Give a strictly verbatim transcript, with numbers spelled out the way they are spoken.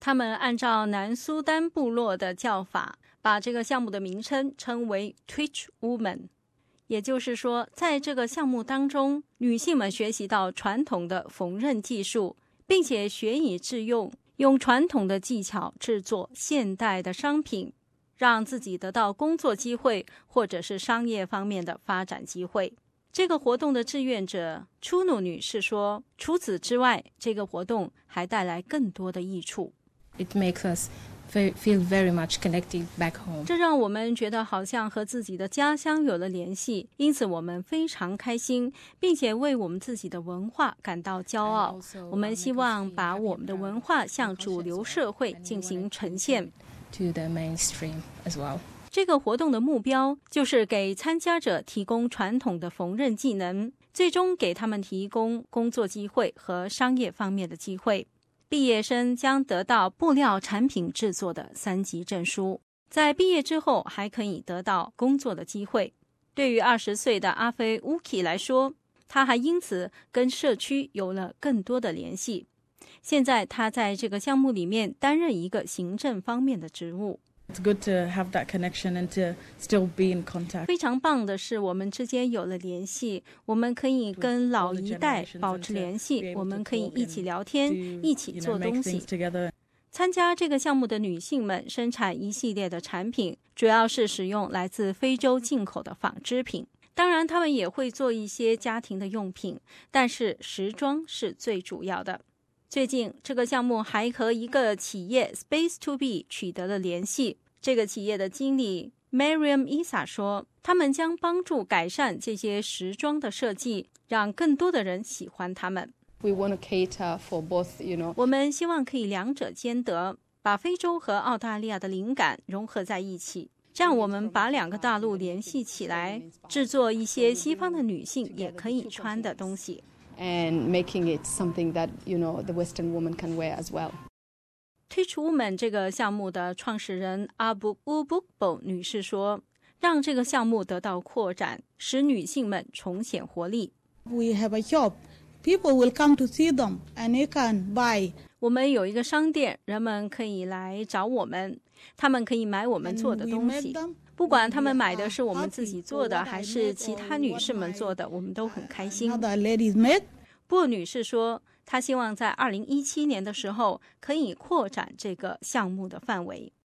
他们按照南苏丹部落的叫法，把这个项目的名称称为 Twitch Woman。 也就是说，在这个项目当中，女性们学习到传统的缝纫技术，并且学以致用，用传统的技巧制作现代的商品，让自己得到工作机会或者是商业方面的发展机会。这个活动的志愿者初努女士说，除此之外，这个活动还带来更多的益处。 It makes us feel very much connected back home. 这让我们觉得好像和自己的家乡有了联系，因此我们非常开心，并且为我们自己的文化感到骄傲。我们希望把我们的文化向主流社会进行呈现。 To the mainstream as well. 这个活动的目标就是给参加者提供传统的缝纫技能，最终给他们提供工作机会和商业方面的机会。毕业生将得到布料产品制作的三级证书，在毕业之后还可以得到工作的机会。对于二十岁的阿菲乌基来说，他还因此跟社区有了更多的联系。现在他在这个项目里面担任一个行政方面的职务。 It's good to have that connection and to still be in contact. 非常棒的是，我们之间有了联系，我们可以跟老一代保持联系，我们可以一起聊天，一起做东西。参加这个项目的女性们生产一系列的产品，主要是使用来自非洲进口的纺织品。当然，她们也会做一些家庭的用品，但是时装是最主要的。最近，这个项目还和一个企业 Space to Be 取得了联系。这个企业的经理 Mariam Isa 说，他们将帮助改善这些时装的设计，让更多的人喜欢它们。 We want to cater for both, you know. 我们希望可以两者兼得，把非洲和澳大利亚的灵感融合在一起，这样我们把两个大陆联系起来，制作一些西方的女性也可以穿的东西。 And making it something that, you know, the Western woman can wear as well. Twitch Woman 这个项目的创始人阿布乌布布女士说，让这个项目得到扩展，使女性们重显活力。 We have a shop. People will come to see them and they can buy. 我们有一个商店，人们可以来找我们，他们可以买我们做的东西，不管他们买的是我们自己做的还是其他女士们做的，我们都很开心。布女士说，她希望在二零一七年的时候可以扩展这个项目的范围。